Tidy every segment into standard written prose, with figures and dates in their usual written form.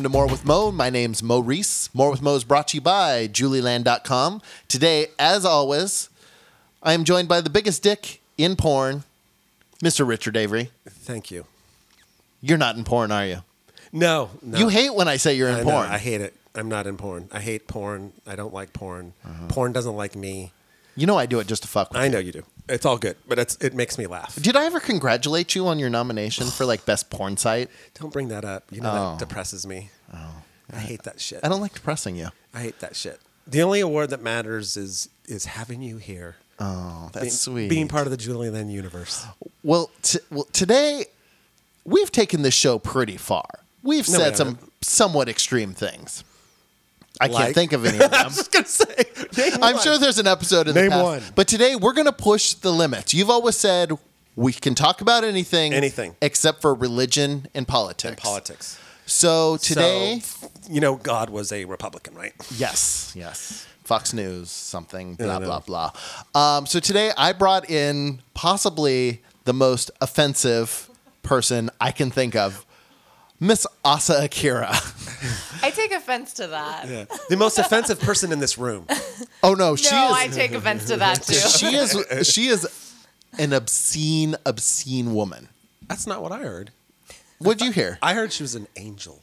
to More with Mo. My name's Mo Reese. More with Mo is brought to you by Julieland.com. Today, as always, I am joined by the biggest dick in porn, Mr. Richard Avery. Thank you. You're not in porn, are you? No. You hate when I say you're in porn. I hate it. I'm not in porn. I hate porn. I don't like porn. Porn doesn't like me. You know I do it just to fuck with you. I know you do. It's all good, but it makes me laugh. Did I ever congratulate you on your nomination for best porn site? Don't bring that up. You know that depresses me. Oh. I hate that shit. I don't like depressing you. I hate that shit. The only award that matters is having you here. Oh, that's sweet. Being part of the Julie Land universe. Well, today we've taken this show pretty far. We've said some somewhat extreme things. I can't think of any of them. I was just going to say. I'm sure there's an episode in the past. Name one. But today we're going to push the limits. You've always said we can talk about anything. Anything. Except for religion and politics. So today. God was a Republican, right? Yes. Fox News, something, blah, blah, blah. So today I brought in possibly the most offensive person I can think of. Miss Asa Akira. I take offense to that. Yeah. The most offensive person in this room. Oh no, she is. I take offense to that too. She is an obscene woman. That's not what I heard. What'd you hear? I heard she was an angel.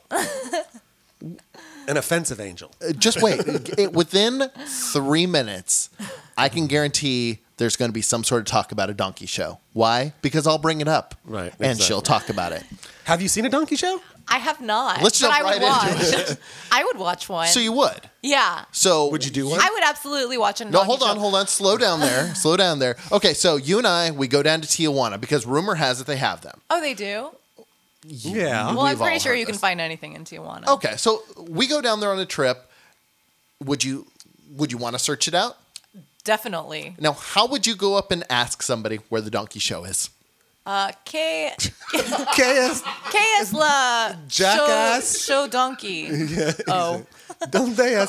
An offensive angel. Just wait. Within 3 minutes, I can guarantee there's going to be some sort of talk about a donkey show. Why? Because I'll bring it up. Right. And exactly. she'll talk about it. Have you seen a donkey show? I have not. Let's jump but I would right into watch. I would watch one. So you would? Yeah. So would you do one? I would absolutely watch a donkey No, show. hold on. Slow down there. Okay, so you and I, we go down to Tijuana because rumor has it they have them. Oh, they do? Yeah. Well, I'm We've all pretty sure heard you can this. find anything in Tijuana. Okay, so we go down there on a trip. Would you want to search it out? Definitely. Now, how would you go up and ask somebody where the donkey show is? ¿Qué KS. es la Jackass. show donkey? Oh. ¿Dónde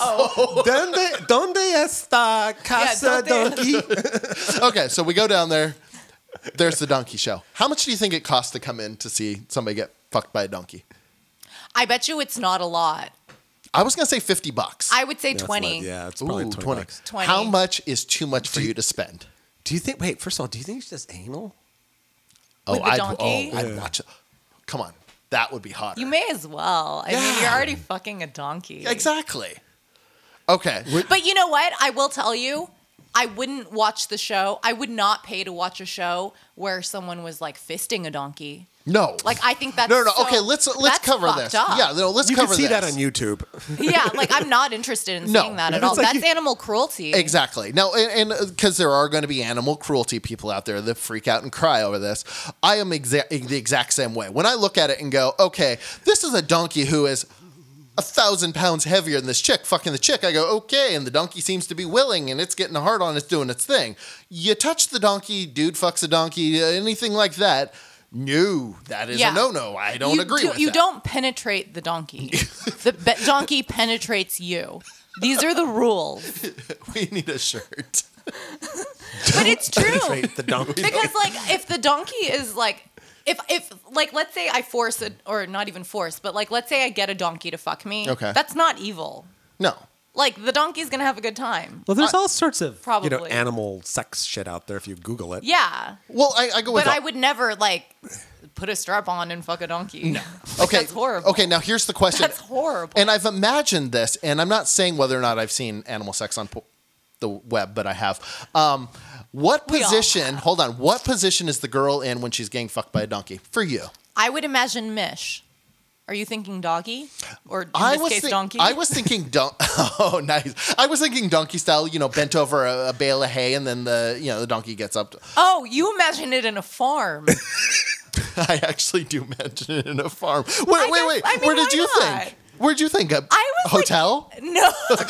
está Casa ¿dónde? Donkey? Okay, so we go down there. There's the donkey show. How much do you think it costs to come in to see somebody get fucked by a donkey? I bet you it's not a lot. I was going to say $50. I would say 20. Yeah, it's probably Ooh, 20 bucks. 20. How much is too much for you to spend? Do you think, wait, first of all, do you think it's just anal? With the donkey? I'd watch it. Come on. That would be hot. You may as well. I mean, you're already fucking a donkey. Exactly. Okay. But you know what? I will tell you, I wouldn't watch the show. I would not pay to watch a show where someone was like fisting a donkey. No. Like, I think that's No. so- Okay, let's that's cover fucked this. up. Yeah, no, let's You cover can see this. that on YouTube. Yeah, like I'm not interested in No. seeing that at It's all. like That's animal cruelty. Exactly. Now, and because there are going to be animal cruelty people out there that freak out and cry over this, I am the exact same way. When I look at it and go, okay, this is a donkey who is 1,000 pounds heavier than this chick fucking the chick, I go, okay, and the donkey seems to be willing and it's getting hard on, it's doing its thing. You touch the donkey, dude fucks a donkey, anything like that. No, that is a no-no. I don't agree with that. You don't penetrate the donkey. The donkey penetrates you. These are the rules. We need a shirt. But it's true. Penetrate the donkey. Because like if the donkey is like if like let's say I force it, or not even force, but like let's say I get a donkey to fuck me. Okay. That's not evil. No. Like the donkey's gonna have a good time. Well, there's all sorts of Probably. animal sex shit out there if you Google it. Yeah. Well, I go with But I would never like put a strap on and fuck a donkey. No. Okay. That's horrible. Okay, now here's the question. That's horrible. And I've imagined this, and I'm not saying whether or not I've seen animal sex on the web, but I have. What position? Hold on. What position is the girl in when she's getting fucked by a donkey? For you, I would imagine Mish. Are you thinking doggy? Or in this case, donkey? I was thinking Oh, nice. I was thinking donkey style. Bent over a bale of hay, and then the donkey gets up. Oh, you imagine it in a farm. I actually do imagine it in a farm. Wait. I mean, Where did why you not? think? Where'd you think? I was hotel? Like, no.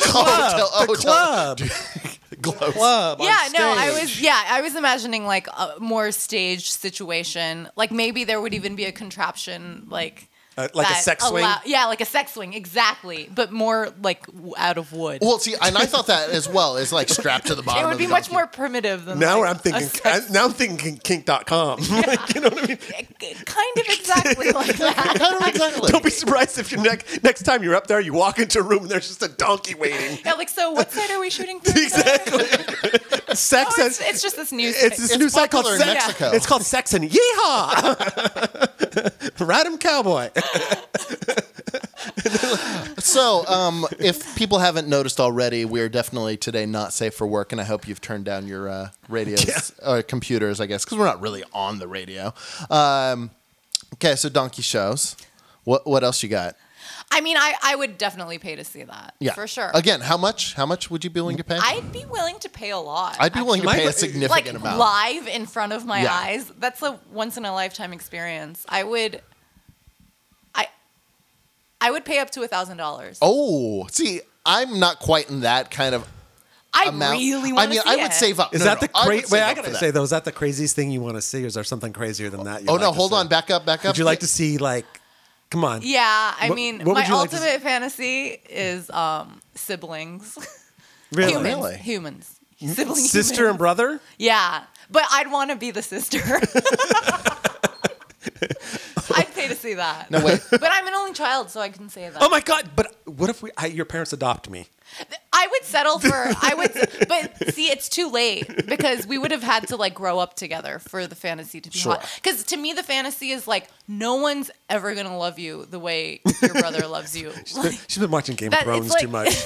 The club. Gloves. Club. on Yeah, no, stage. I was imagining like a more staged situation. Like maybe there would even be a contraption like Like a that sex swing? Yeah, like a sex swing, exactly, but more like out of wood. Well, see, and I thought that as well. Is like strapped to the bottom. It would of be the much donkey. more primitive than Now like I'm thinking. a sex- Now I'm thinking kink.com. Like, you know what I mean? kind of exactly like that. Kind of exactly. Don't be surprised if next time you're up there, you walk into a room and there's just a donkey waiting. Yeah, like, so what site are we shooting for? Exactly. Sex Oh, and it's just this new. it's this new site called popular in Sex. Mexico. It's called Sex and Yeehaw. Radham Cowboy. So, if people haven't noticed already, we are definitely today not safe for work, and I hope you've turned down your radios or computers, I guess, because we're not really on the radio. Okay, so donkey shows. What else you got? I mean, I would definitely pay to see that. Yeah, for sure. Again, how much? How much would you be willing to pay? I'd be willing to pay a lot. I'd be willing to actually. pay a Like, significant amount. Live in front of my Yeah. eyes. That's a once in a lifetime experience. I would pay up to $1,000. Oh, see, I'm not quite in that kind of I amount. really I want to mean, see I would it. save up. Is No, that no, the I would crazy? save Wait, I up for gotta that. say though, is that the craziest thing you want to see, or is there something crazier than that? Oh no, hold on, back up. Would you like to see like? Come on. Yeah, I What- mean, what would my you like to ultimate fantasy is siblings. Really? Humans. Really? Humans. Sibling Sister humans. and brother? Yeah, but I'd want to be the sister. I'd pay to see that. No, wait. But I'm an only child, so I can say that. Oh my God! But what if your parents adopt me? I would settle for but see, it's too late because we would have had to like grow up together for the fantasy to be Sure. hot. Because to me, the fantasy is like no one's ever gonna love you the way your brother loves you. Like, She's been watching Game of that- Thrones it's like- too much.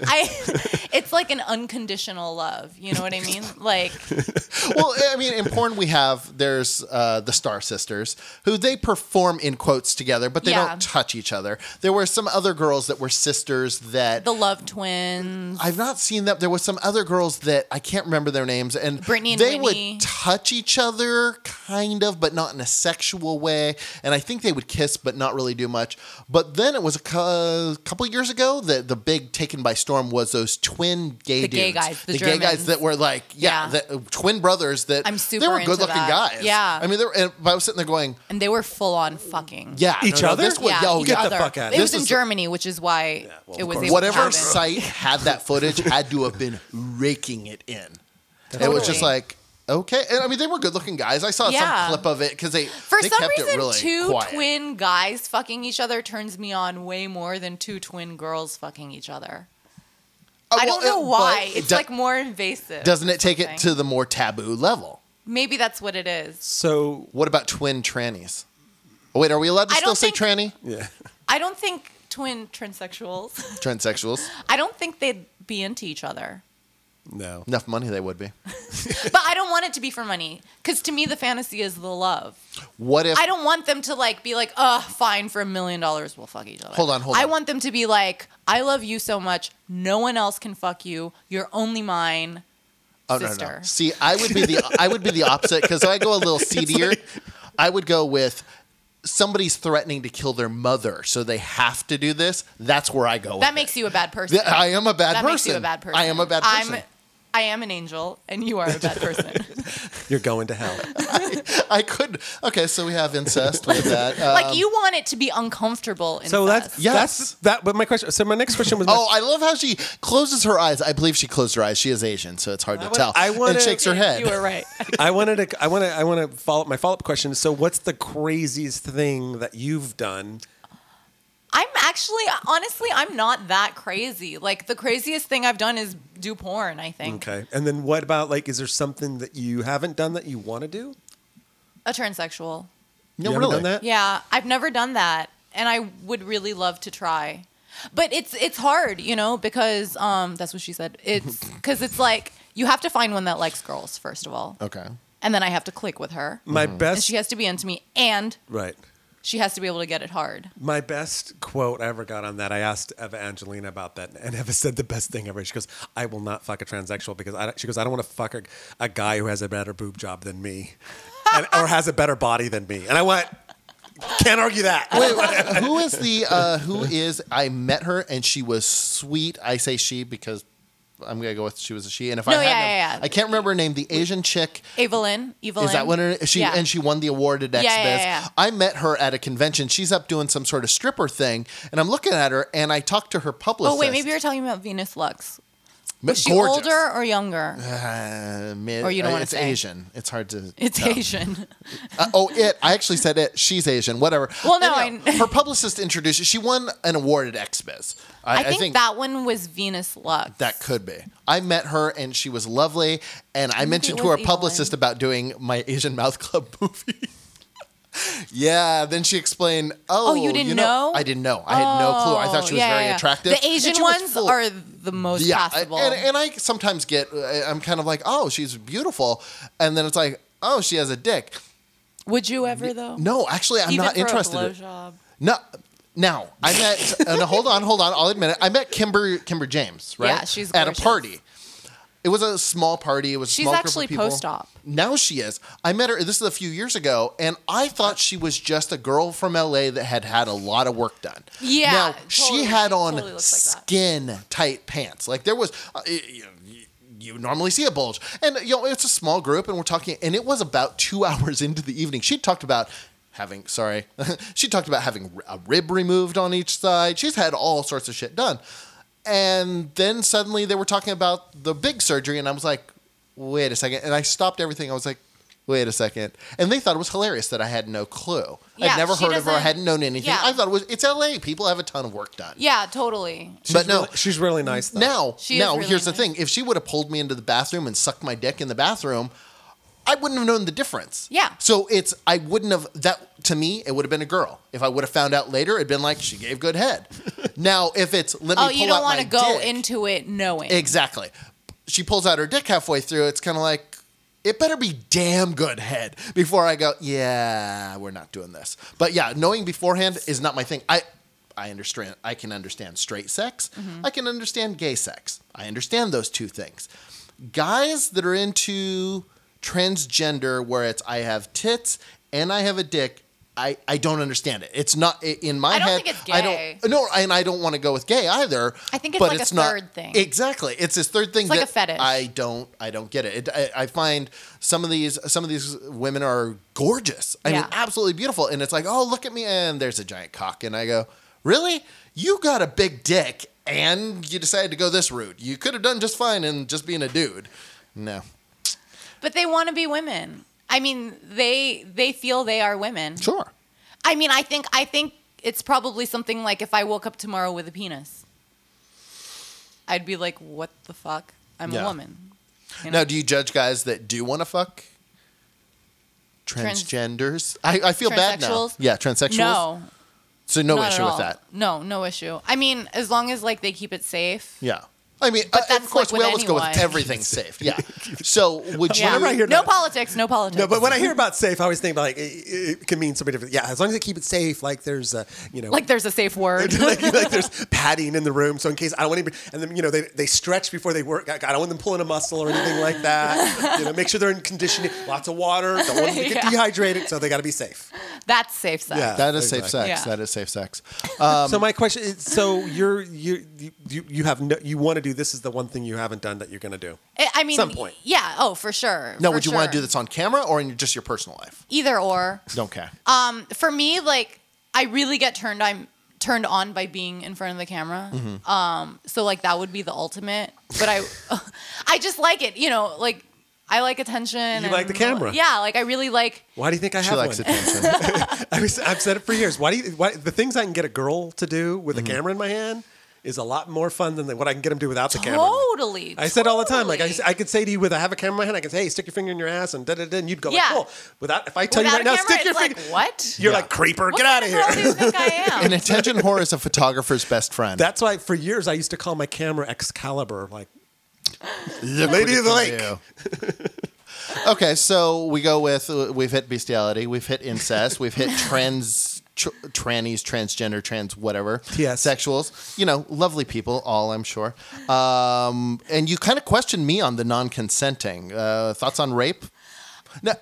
it's like an unconditional love. You know what I mean? Like, Well, I mean, in porn there's the Star Sisters, who they perform in quotes together, but they Yeah. don't touch each other. There were some other girls that were sisters that the love twins. I've not seen that. There was some other girls that I can't remember their names, and Brittany and they Whitney. would touch each other, kind of, but not in a sexual way. And I think they would kiss, but not really do much. But then it was a couple years ago that the big taken by storm was those twin gay The dudes, gay guys, the gay guys Germans. that were like, Yeah. the twin brothers that I'm they super were into good-looking that. guys. Yeah. I mean, but I was sitting there going, And they were full on fucking. yeah, Each other? This was, Yeah, oh, each get the other. fuck out of It here. was This in was- Germany, which is why it was able to whatever happen. site had that footage had to have been raking it in. It was just Totally. like, okay. And I mean, they were good looking guys. I saw Yeah. some clip of it because they For they some kept reason, it really two quiet. twin guys fucking each other turns me on way more than two twin girls fucking each other. I don't know why. It's like more invasive. Doesn't it take it something. to the more taboo level? Maybe that's what it is. So What about twin trannies? Oh, wait, are we allowed to I still don't say think- tranny? yeah, I don't think twin transsexuals. Transsexuals. I don't think they'd be into each other. no. Enough money they would be. But I don't want it to be for money. Because to me, the fantasy is the love. What if I don't want them to like be like, fine, for $1 million, we'll fuck each other. Hold on. I want them to be like, I love you so much, no one else can fuck you. You're only mine. Oh no, sister. no. See, I would be the opposite because I go a little seedier. I would go with somebody's threatening to kill their mother, so they have to do this. That's where I go. That with makes you a bad person. it. I am a bad That person. makes you a bad person. I am a bad person. I am an angel, and you are a bad person. You're going to hell. I could. Okay, so we have incest with that. Like you want it to be uncomfortable. So incest. that's that. But my question. So my next question was. Oh, I love how she closes her eyes. I believe she closed her eyes. She is Asian, so it's hard to tell. I wanna- and shakes her head. You were right. I want to follow my follow up question. So what's the craziest thing that you've done? I'm actually, honestly, I'm not that crazy. Like the craziest thing I've done is do porn. I think Okay, and then what about like? Is there something that you haven't done that you want to do? a transsexual. No, You haven't really. done that? Yeah, I've never done that, and I would really love to try. But it's hard, you know, because that's what she said. It's because it's like you have to find one that likes girls first of all, Okay. and then I have to click with her, My and best. she has to be into me, and Right. she has to be able to get it hard. My best quote I ever got on that, I asked Eva Angelina about that, and Eva said the best thing ever. She goes, I will not fuck a transsexual because she goes, I don't want to fuck a guy who has a better boob job than me or has a better body than me. And I went, can't argue that. Wait, who is I met her and she was sweet. I say she because I'm gonna go with she was a she. And if No, I had yeah. I can't remember her name. The Asian chick. Evelyn. Is that what she Yeah. and she won the award at XBiz? Yeah. I met her at a convention. She's up doing some sort of stripper thing, and I'm looking at her, and I talked to her publicist. Oh wait, maybe you're talking about Venus Lux. But Is she gorgeous. older or younger? Mid, Or you don't wanna it's say? Asian. It's hard to. It's tell. Asian. I actually said it. She's Asian. Whatever. Well, no, her publicist introduced. She won an award at XBiz. I think that one was Venus Lux. That could be. I met her and she was lovely. And I mentioned it to her was publicist about doing my Asian Mouth Club movie. Yeah. Then she explained, Oh, you didn't know? I didn't know. I had no clue. I thought she was very attractive. The And Asian she was ones full- are the most passable. and I sometimes get, I'm kind of like, oh, she's beautiful. And then it's like, oh, she has a dick. Would you ever though? No, actually, I'm Even not for interested. A blowjob? No. Now, I met, no, hold on. I'll admit it. I met Kimber James, right? Yeah, she's at a gorgeous. party. It was a small party. It was a She's small actually group of people. post-op. Now she is. I met her, this is a few years ago, and I thought she was just a girl from LA that had a lot of work done. Yeah, Now, totally. she had She on totally looks like that. skin tight pants. Like there was, you normally see a bulge. And, it's a small group, and we're talking, and it was about 2 hours into the evening. She talked about having a rib removed on each side. She's had all sorts of shit done. And then suddenly they were talking about the big surgery, and I was like, wait a second. And I stopped everything. I was like, wait a second. And they thought it was hilarious that I had no clue. Yeah, I'd never she heard of her. I doesn't- hadn't known anything. yeah. I thought it's LA. People have a ton of work done. Yeah, totally. But no. She's really nice, though. Now, She is really here's the nice. thing. If she would have pulled me into the bathroom and sucked my dick in the bathroom, I wouldn't have known the difference. Yeah. So I wouldn't have, to me, it would have been a girl. If I would have found out later, it'd been like, she gave good head. Now, if it's, let me pull out my dick. You don't want to go into it knowing. Exactly. She pulls out her dick halfway through. It's kind of like, it better be damn good head before I go, yeah, we're not doing this. But yeah, knowing beforehand is not my thing. I understand. I can understand straight sex. Mm-hmm. I can understand gay sex. I understand those two things. Guys that are into transgender, where it's I have tits and I have a dick, I don't understand it. It's not in my I don't head. think it's gay. I don't want to go with gay either. I think it's but like a not, third thing. Exactly, it's this third thing. It's like that a fetish. I don't get it. I find some of these women are gorgeous. I mean, Yeah. absolutely beautiful. And it's like, oh, look at me, and there's a giant cock, and I go, really? You got a big dick, and you decided to go this route. You could have done just fine in just being a dude. No, But they want to be women. I mean, they feel they are women. sure. I mean, I think it's probably something like if I woke up tomorrow with a penis, I'd be like, what the fuck? I'm Yeah. a woman. You know? Now, do you judge guys that do want to fuck transgenders? I feel bad now. Transsexuals? Yeah, transsexuals. No. So no not at issue with all. that. No issue. I mean, as long as like they keep it safe. Yeah. I mean, But that's of course, like we with always go with anyone. everything safe. Yeah. So would you? Yeah. Whenever I hear No that- politics. No politics. No, but when I hear about safe, I always think about like it can mean so many different. Yeah, as long as they keep it safe, like there's like there's a safe word. like there's padding in the room, so in case I don't want anybody, and then they stretch before they work. I don't want them pulling a muscle or anything like that. Make sure they're in conditioning, lots of water. Don't want them to get Yeah. dehydrated, so they got to be safe. That's safe sex. Yeah. That is safe Exactly. sex. Yeah. That is safe sex. So my question is: so you have no, you want to do this is the one thing you haven't done that you're going to do. I mean, Some point. Yeah. Oh, for sure. Now, For would you want sure. to do this on camera or in just your personal life? Either or. Okay. For me, like I really get turned on by being in front of the camera. Mm-hmm. So like that would be the ultimate. But I just like it. Like I like attention. You like the camera. Yeah. Like I really like. Why do you think I She have likes one? attention. I've said it for years. Why the things I can get a girl to do with a camera in my hand is a lot more fun than what I can get them to without the camera. Totally. I said all the time, like totally. I could say to you, I have a camera in my hand, I could say, hey, stick your finger in your ass, and and you'd go, Yeah. like, cool. If I tell Without you right a now, camera, stick your it's finger. like, what? You're Yeah. like, creeper, What get out of kind girl do here. you think I am? An attention whore is a photographer's best friend. That's why for years I used to call my camera Excalibur, like Look Lady what of the it can Lake. do. Okay, so we've hit bestiality, we've hit incest, we've hit trannies, transgender, trans whatever, Yes. sexuals. Lovely people, all I'm sure. And you kind of questioned me on the non-consenting. Thoughts on rape? No.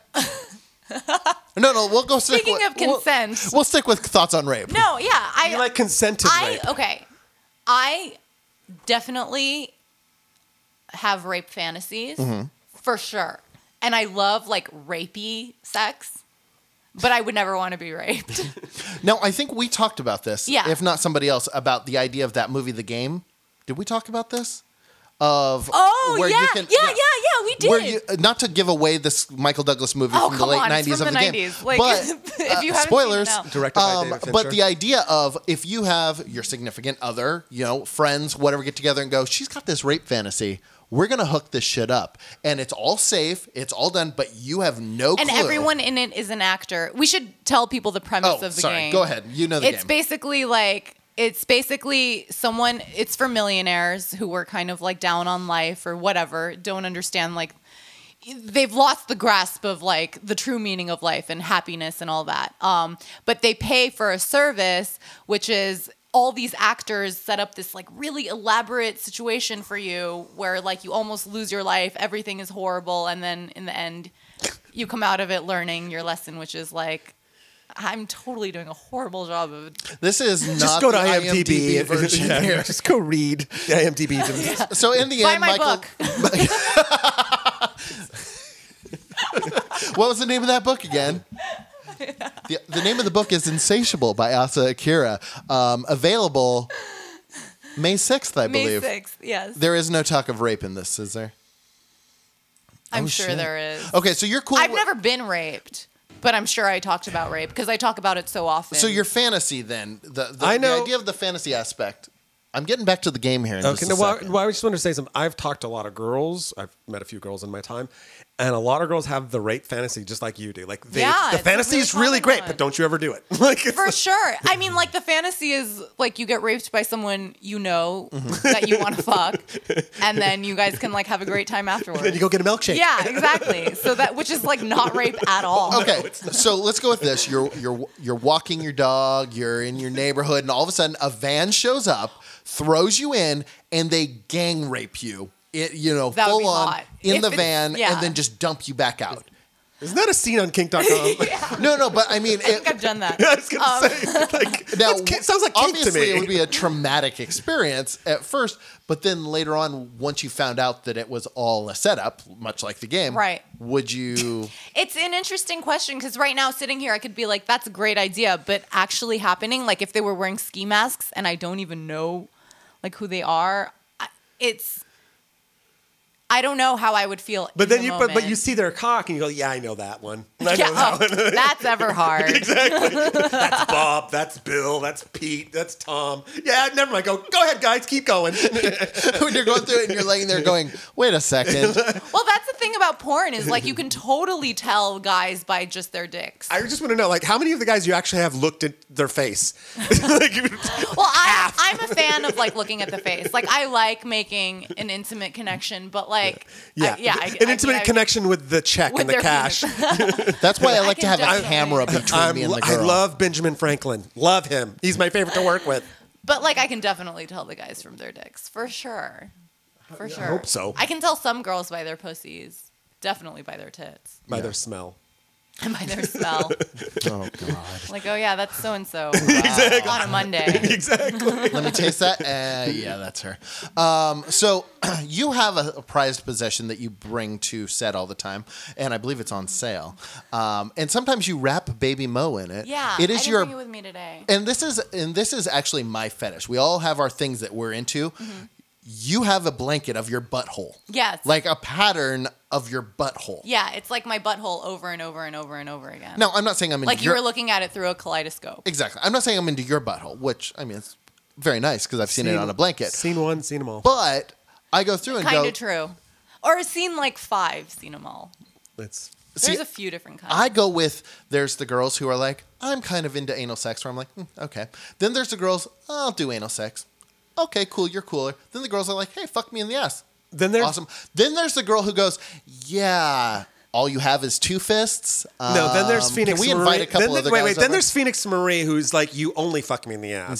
No, we'll go. Speaking of consent. we'll stick with thoughts on rape. No, yeah. you like consented rape. Okay. I definitely have rape fantasies for sure, and I love like rapey sex. But I would never want to be raped. No, I think we talked about this. Yeah. If not somebody else, about the idea of that movie, The Game. Did we talk about this? Oh, where yeah. you can, Yeah, we did. Where you, not to give away this Michael Douglas movie from the come late on, it's 90s from of the The Game. 90s. Like, But, if you haven't spoilers, seen it now. Directed by David Fincher. but the idea of if you have your significant other, friends, whatever, get together and go, she's got this rape fantasy. We're going to hook this shit up. And it's all safe. It's all done. But you have no clue. And everyone in it is an actor. We should tell people the premise of the game. Go ahead. You know the game. It's basically someone, it's for millionaires who were kind of like down on life or whatever, don't understand, like, they've lost the grasp of like the true meaning of life and happiness and all that. But they pay for a service, which is all these actors set up this like really elaborate situation for you where like you almost lose your life, everything is horrible, and then in the end you come out of it learning your lesson, which is like, I'm totally doing a horrible job of This is not Just go to the IMDb version Yeah, here. Just go read the IMDb. So in the buy end, my Michael, book. what was the name of that book again? The name of the book is Insatiable by Asa Akira. Available May 6th, I believe. May 6th, yes. There is no talk of rape in this, is there? I'm Oh, sure shit. there is. Okay, so you're cool. I've never been raped, but I'm sure I talked about rape because I talk about it so often. So your fantasy then, the I know- idea of the fantasy aspect. I'm getting back to the game here in Okay, just a second. I just wanted to say something. I've talked to a lot of girls. I've met a few girls in my time, and a lot of girls have the rape fantasy just like you do. Like, the it's a fantasy really is really common great, one. but don't you ever do it. Like, it's For sure. I mean, like, the fantasy is like you get raped by someone you know that you want to fuck, and then you guys can like have a great time afterwards. then you go get a milkshake. Yeah, exactly. So that, which is like not rape at all. Okay, so let's go with this. You're walking your dog. You're in your neighborhood, and all of a sudden, a van shows up, throws you in, and they gang rape you. That would Full be on hot. in If the it's- van, yeah. and then just dump you back out. Isn't that a scene on Kink.com? No, but I mean, I think I've done that. I was gonna say, like, now sounds like Kink to obviously me. it would be a traumatic experience at first, but then later on, once you found out that it was all a setup, much like the game, Right. Would you? It's an interesting question because right now, sitting here, I could be like, that's a great idea, but actually happening, like if they were wearing ski masks and I don't even know like who they are, I don't know how I would feel. But in then the you, moment. but you see their cock and you go, yeah, I know that one. I Yeah, know that one. that's ever hard. That's Bob. That's Bill. That's Pete. That's Tom. Yeah, never mind. Go ahead, guys. Keep going. When you're going through it and you're laying there going, wait a second. Well, that's the thing about porn is like you can totally tell guys by just their dicks. I just want to know, like, how many of the guys you actually have looked at their face? Well, I'm a fan of like looking at the face. Like I like making an intimate connection, but like yeah, an intimate connection with the check with and the their cash. That's why I like to can have a definitely- camera between me and the I girl. love Benjamin Franklin. Love him. He's my favorite to work with. But like I can definitely tell the guys from their dicks for sure. For sure. hope so. I can tell some girls by their pussies. Definitely by their tits By their smell. and by their smell. Oh God. Like, oh yeah, that's so and so on a Monday. Exactly. Let me taste that. Yeah, that's her. So you have a prized possession that you bring to set all the time, and I believe it's on sale. And sometimes you wrap Baby Mo in it. Yeah, it I is didn't your. bring it with me today. And this is actually my fetish. We all have our things that we're into. Mm-hmm. You have a blanket of your butthole. Yes. Like a pattern of your butthole. Yeah, it's like my butthole over and over and over and over again. Now, I'm not saying I'm into like you your... were looking at it through a kaleidoscope. Exactly. I'm not saying I'm into your butthole, which, I mean, it's very nice because I've seen it on a blanket. Seen one, seen them all. But I go through and Kind go... of true. Or I've seen like 5, seen them all. It's There's See, a few different kinds. I go with, there's the girls who are like, I'm kind of into anal sex, where I'm like, okay. Then there's the girls, I'll do anal sex. Okay, cool, you're cooler. Then the girls are like, hey, fuck me in the ass. Then there's Awesome. Then there's the girl who goes, yeah, all you have is 2 fists. Then there's Phoenix Can we Marie. invite a couple other guys Then over? there's Phoenix Marie, who's like, you only fuck me in the ass. Yeah.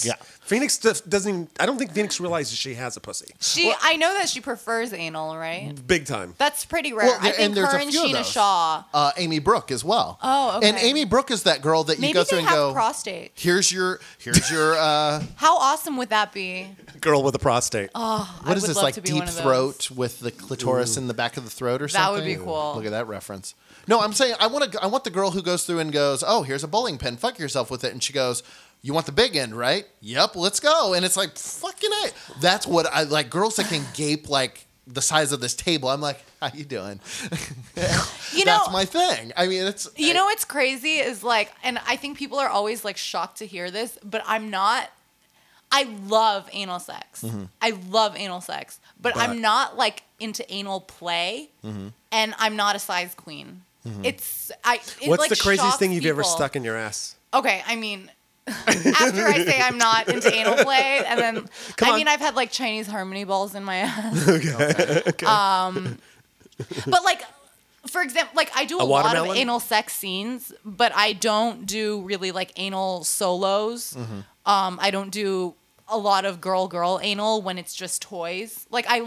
Phoenix doesn't even, I don't think Phoenix realizes she has a pussy. I know that she prefers anal, right? Big time. That's pretty rare. Well, I think there's her a and few of Sheena those. Shaw. Amy Brooke as well. Oh, okay. And Amy Brooke is that girl that you Maybe go through they and have go, prostate. here's your How awesome would that be? Girl with a prostate. Oh, what is would this, love like to be deep one of those. throat with the clitoris in the back of the throat or That something? would be cool. Look at that reference. No, I'm saying I want the girl who goes through and goes, oh, here's a bowling pin, fuck yourself with it, and she goes, you want the big end, right? Yep, let's go. And it's like, fucking A. That's what I like. Girls that can gape like the size of this table. I'm like, how you doing? That's my thing. I mean, it's. You know what's crazy is like, and I think people are always like shocked to hear this, but I'm not. I love anal sex. Mm-hmm. I love anal sex, but I'm not like into anal play, Mm-hmm. and I'm not a size queen. It What's like the craziest shocks thing you've ever people. stuck in your ass? Okay, I mean, after I say I'm not into anal play, and then I've had like Chinese harmony balls in my ass. Okay. But like, for example, like I do a lot of watermelon? anal sex scenes, but I don't do really like anal solos. I don't do a lot of girl anal when it's just toys. Like I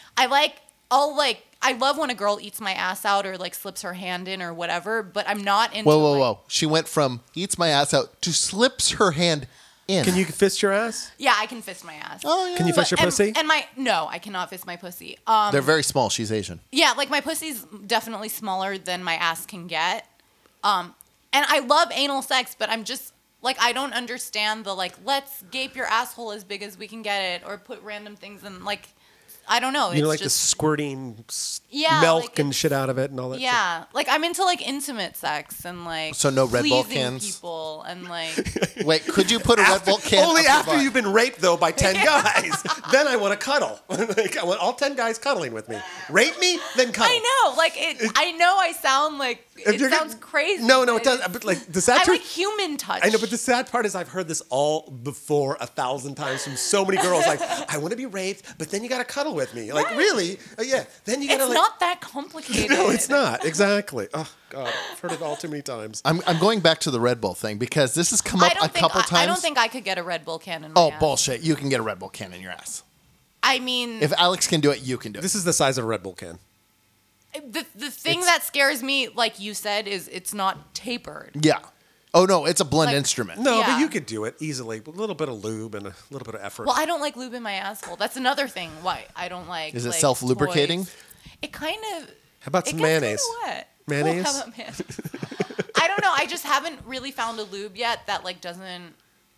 love when a girl eats my ass out or like slips her hand in or whatever, but I'm not into Whoa. She went from eats my ass out to slips her hand in. Can you fist your ass? Yeah, I can fist my ass. Oh, yeah. Can you fist your pussy? No, I cannot fist my pussy. They're very small. She's Asian. Yeah, like my pussy's definitely smaller than my ass can get. And I love anal sex, but I'm just like, I don't understand the like, let's gape your asshole as big as we can get it, or put random things in. Like, I don't know. You know, It's like the just squirting like milk and shit out of it and all that. yeah. Like I'm into like intimate sex and like So no Red Bull pleasing cans? people and like Wait, could you put a Red Bull can Only up your after butt? you've been raped though by 10 guys. Then I want to cuddle. Like, I want all 10 guys cuddling with me. Rape me, then cuddle. I know, like it. I know I sound like it you're sounds gonna- crazy. No, it but does. But like the sad I truth. like human touch. I know, but the sad part is I've heard this all before 1,000 times from so many girls. Like, I want to be raped, but then you got to cuddle with me. Like, really? Yeah. Then you got to it's like. not that complicated. No, it's not. Exactly. Oh God, I've heard it all too many times. I'm going back to the Red Bull thing because this has come up a couple times. I don't think I could get a Red Bull can in my Oh, ass. bullshit. You can get a Red Bull can in your ass. I mean, If Alex can do it, you can do it. This is the size of a Red Bull can. the thing that scares me, like you said, is it's not tapered. Yeah. Oh, no, it's a blend Like- instrument. No, but Yeah. you could do it easily. A little bit of lube and a little bit of effort. Well, I don't like lube in my asshole. That's another thing. Why I don't like. Is it like, self-lubricating? toys. It kind of. How about It some gets mayonnaise? kinda wet. Mayonnaise? Oh, how about mayonnaise? I don't know. I just haven't really found a lube yet that like doesn't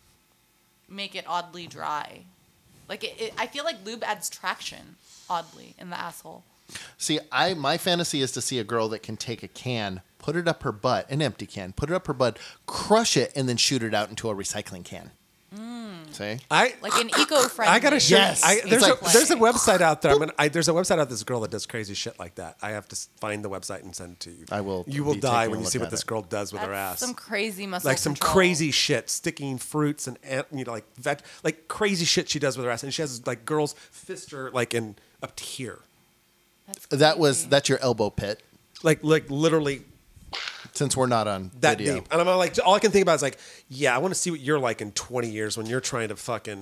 make it oddly dry. Like I feel like lube adds traction oddly in the asshole. See, my fantasy is to see a girl that can take a can, put it up her butt, an empty can, put it up her butt, crush it, and then shoot it out into a recycling can. See? Like an eco-friendly. I gotta show. Yes. There's It's a like- website out there. There's a website out. This girl that does crazy shit like that. I have to find the website and send it to you. I will You will be die taking when a you look see what at this it. girl does with her That's ass. some crazy muscle Like some control. crazy shit, sticking fruits and like like crazy shit she does with her ass, and she has like girls fist her like in up to here, That's your elbow pit, like literally since we're not on that video. deep. And I'm like, all I can think about is like, yeah, I want to see what you're like in 20 years when you're trying to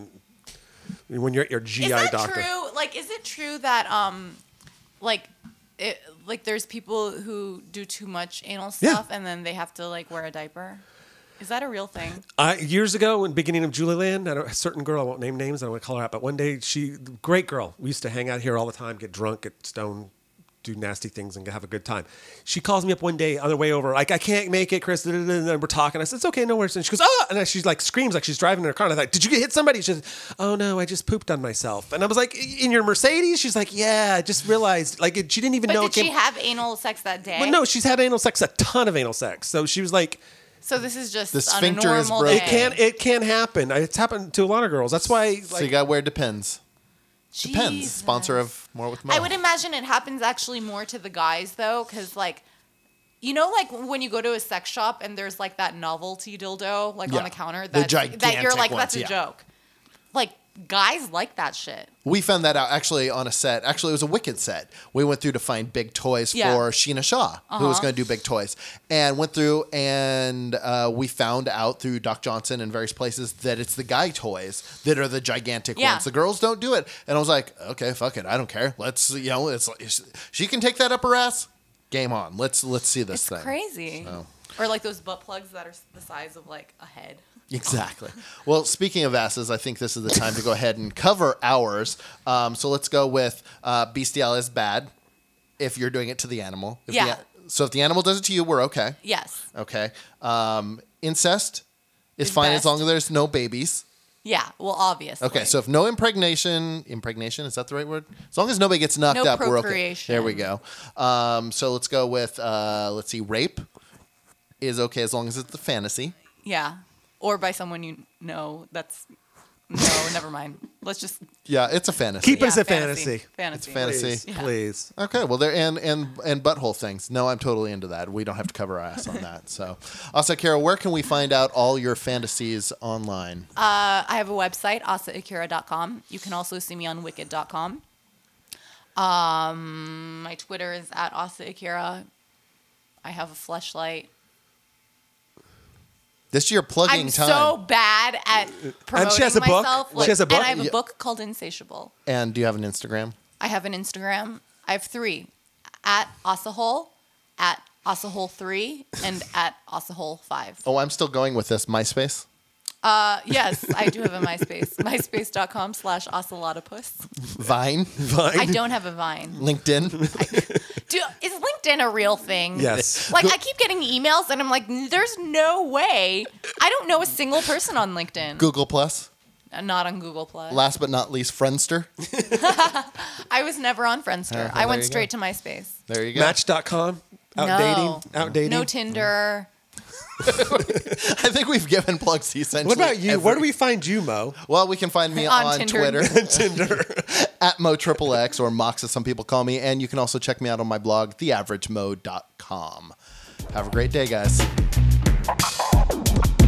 when you're at your GI Is that doctor. true? Like, is it true that like there's people who do too much anal Yeah. stuff and then they have to like wear a diaper? Is that a real thing? Years ago, in the beginning of Julie Land, a certain girl, I won't name names, I don't want to call her out, but one day great girl. We used to hang out here all the time, get drunk, get stoned, do nasty things, and have a good time. She calls me up one day on the way over, like, I can't make it, Chris, and we're talking. I said, it's okay, no worries. And she goes, oh, and she's like, screams like she's driving in her car. And I thought, did you hit somebody? She says, oh no, I just pooped on myself. And I was like, in your Mercedes? She's like, yeah, I just realized. Like, she didn't even But know did it she came. have anal sex that day? Well, no, she's had anal sex, a ton of anal sex. So she was like, So this is just The on a sphincter is normal broken. day. it can happen. It's happened to a lot of girls. That's why, like, So you got to wear Depends. Depends. Jesus. Sponsor of More with Mo. I would imagine it happens actually more to the guys though, because like, you know, like when you go to a sex shop and there's like that novelty dildo like Yeah. on the counter The that you're gigantic like ones, that's a yeah. joke. Like guys like that shit. We found that out actually on a set. Actually, it was a Wicked set. We went through to find big toys Yeah. for Sheena Shaw, who was going to do big toys. And went through and we found out through Doc Johnson and various places that it's the guy toys that are the gigantic Yeah. ones. The girls don't do it. And I was like, okay, fuck it. I don't care. Let's, she can take that up her ass. Game on. Let's see this It's thing. crazy. Or like those butt plugs that are the size of like a head. Exactly. Well, speaking of asses, I think this is the time to go ahead and cover ours. So let's go with bestiality is bad if you're doing it to the animal. Yeah. So if the animal does it to you, we're okay. Yes. Okay. Incest is Is fine best. as long as there's no babies. Yeah. Well, obviously. Okay. So if no impregnation, is that the right word? As long as nobody gets knocked No up, we're okay. procreation. There we go. So let's go with, rape is okay as long as it's the fantasy. Yeah. Or by someone you know. No, never mind. Let's just Yeah, it's a fantasy. Keep it as a fantasy. Fantasy. fantasy. Please. Please. Okay, well, there and butthole things. No, I'm totally into that. We don't have to cover our ass on that. So, also, Kara, where can we find out all your fantasies online? I have a website, asaakira.com. You can also see me on wicked.com. My Twitter is at asaakira. I have a fleshlight. This is your plugging I'm time. so bad at promoting she has a book? myself. She has a book? And I have a Yeah. book called Insatiable. And do you have an Instagram? I have an Instagram. I have 3. At Asahole, at Asahole3, and at Asahole5. Oh, I'm still going with this. MySpace? Yes, I do have a MySpace. MySpace.com/Ocelotopus. Vine? I don't have a Vine. LinkedIn? Is LinkedIn a real thing? Yes. Like, I keep getting emails, and I'm like, there's no way. I don't know a single person on LinkedIn. Google Plus? Not on Google Plus. Last but not least, Friendster? I was never on Friendster. well, I went there you straight to MySpace. There you go. Match.com. Outdating. No Tinder. I think we've given plugs to essentially. What about you? every- Where do we find you, Mo? Well, we can find me On on Tinder. Twitter. Tinder. At MoXXX or Mox as some people call me. And you can also check me out on my blog, theaveragemo.com. Have a great day, guys.